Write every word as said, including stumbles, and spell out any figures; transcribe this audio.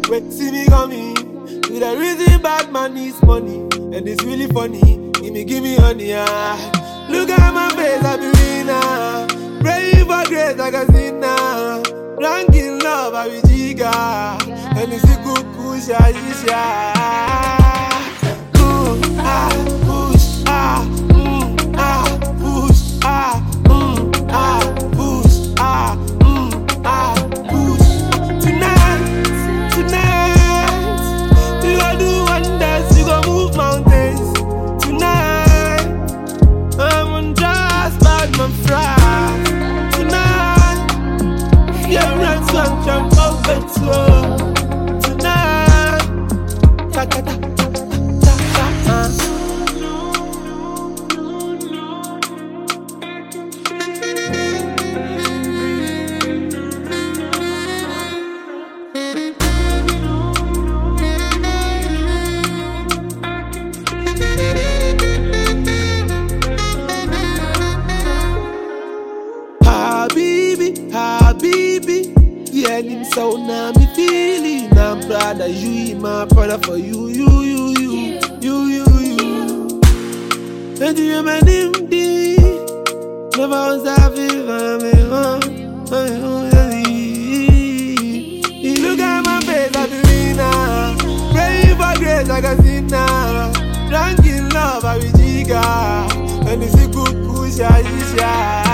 Wait, see me coming. With a reason bad man needs money. And it's really funny. Give me, give me honey, ah. Look at my face, I be winner. Praying for grace like a sinner. Ranking love, I be jigga. And it's a good push, ah, mm, ah, push, ah, mm, ah, push, ah, mm, ah, push, ah, mm, ah, push. Tonight, tonight, you gon' do wonders, you gon' move mountains. Tonight, I'm on just bad man fry. Tonight, your rats won't jump over slow. Tonight, ta ta ta ta ta ta. Habibi, Habibi, yeah, him so now me feeling. I'm proud of you, my brother for you, you, you, you, you, you, you. And you my name, D. Never was a fever, me, huh? Look at my face, I be winner. Praying for grace like a sinner. Ranking love, I be jigga. And it's a good push, I